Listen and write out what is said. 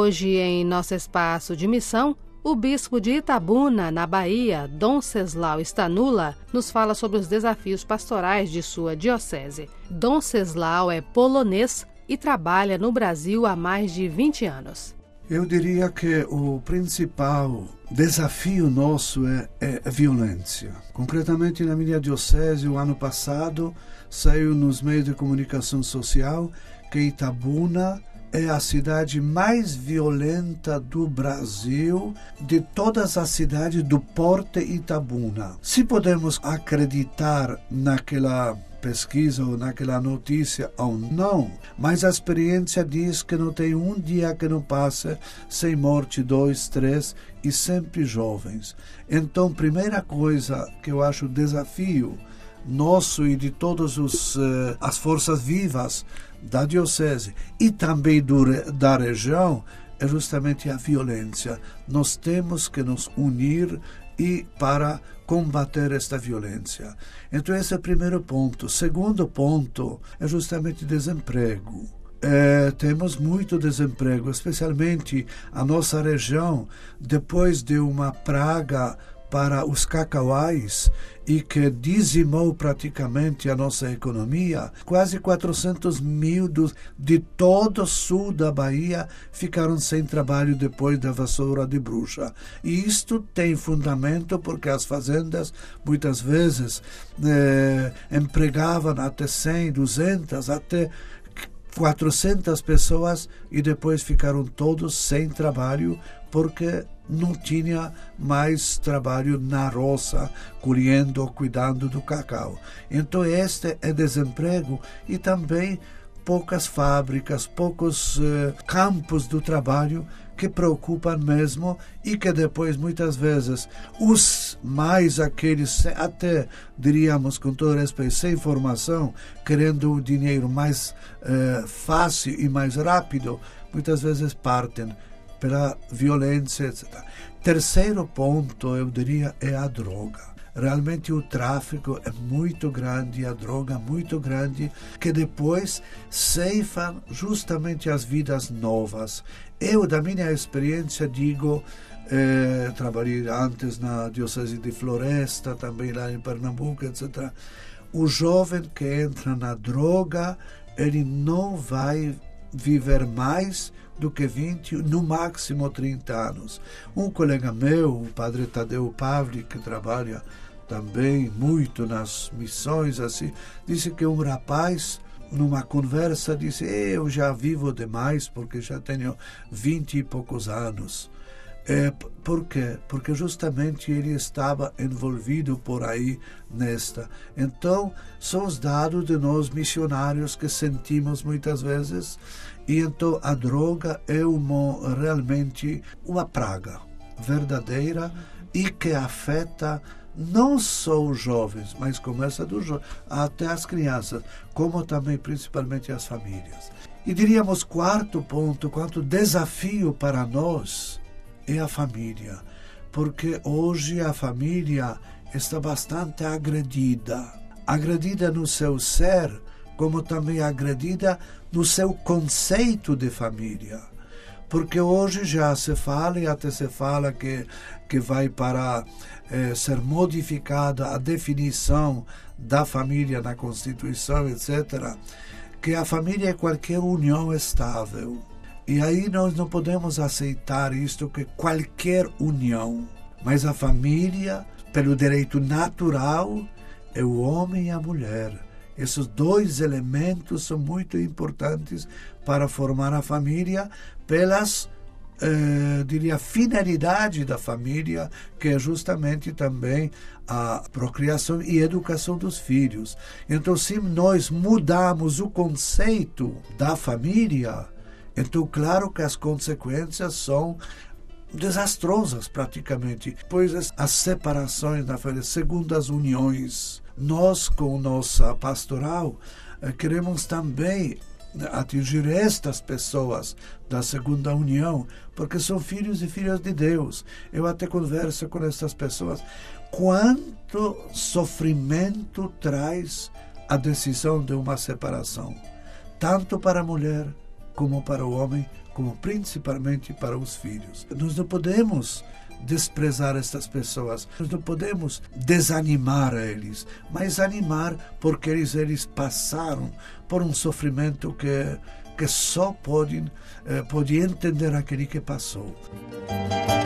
Hoje, em nosso espaço de missão, o bispo de Itabuna, na Bahia, Dom Ceslau Stanula, nos fala sobre os desafios pastorais de sua diocese. Dom Ceslau é polonês e trabalha no Brasil há mais de 20 anos. Eu diria que o principal desafio nosso é a violência. Concretamente, na minha diocese, o ano passado, saiu nos meios de comunicação social que Itabuna é a cidade mais violenta do Brasil, de todas as cidades do porte Itabuna. Se podemos acreditar naquela pesquisa ou naquela notícia ou não, mas a experiência diz que não tem um dia que não passe sem morte, 2, 3 e sempre jovens. Então, primeira coisa que eu acho desafio nosso e de todas as forças vivas da diocese e também da região é justamente a violência. Nós temos que nos unir e para combater esta violência. Então esse é o primeiro ponto. Segundo ponto é justamente desemprego. Temos muito desemprego, especialmente a nossa região, depois de uma praga para os cacauais e que dizimou praticamente a nossa economia. Quase 400 mil de todo o sul da Bahia ficaram sem trabalho depois da vassoura de bruxa. E isto tem fundamento porque as fazendas muitas vezes empregavam até 100, 200, até 400 pessoas e depois ficaram todos sem trabalho porque não tinha mais trabalho na roça, colhendo ou cuidando do cacau. Então este é desemprego e também poucas fábricas, poucos campos do trabalho que preocupam mesmo e que depois muitas vezes os mais aqueles, até diríamos com todo respeito, sem formação, querendo o dinheiro mais fácil e mais rápido, muitas vezes partem pela violência, etc. Terceiro ponto, eu diria, é a droga. Realmente o tráfico é muito grande, a droga é muito grande, que depois ceifam justamente as vidas novas. Eu, da minha experiência, digo, trabalhei antes na Diocese de Floresta, também lá em Pernambuco, etc. O jovem que entra na droga, ele não vai viver mais do que 20, no máximo 30 anos. Um colega meu, o padre Tadeu Pavli, que trabalha também muito nas missões, assim, disse que um rapaz, numa conversa, disse: eu já vivo demais porque já tenho 20 e poucos anos. Por quê? Porque justamente ele estava envolvido por aí nesta. Então, são os dados de nós missionários que sentimos muitas vezes. E então a droga é realmente uma praga verdadeira e que afeta não só os jovens, mas começa até as crianças, como também principalmente as famílias. E diríamos quarto ponto, quanto desafio para nós é a família, porque hoje a família está bastante agredida no seu ser, como também agredida no seu conceito de família. Porque hoje já se fala, e até se fala que vai para ser modificada a definição da família na Constituição, etc., que a família é qualquer união estável. E aí nós não podemos aceitar isto, que qualquer união, mas a família, pelo direito natural, é o homem e a mulher. Esses dois elementos são muito importantes para formar a família, pelas, finalidade da família, que é justamente também a procriação e educação dos filhos. Então, se nós mudarmos o conceito da família, então, claro que as consequências são desastrosas, praticamente. Pois as separações na família, segundas uniões. Nós, com nossa pastoral, queremos também atingir estas pessoas da segunda união, porque são filhos e filhas de Deus. Eu até converso com essas pessoas. Quanto sofrimento traz a decisão de uma separação, tanto para a mulher como para o homem, como principalmente para os filhos. Nós não podemos desprezar estas pessoas, nós não podemos desanimar eles, mas animar porque eles passaram por um sofrimento que só pode entender aquele que passou.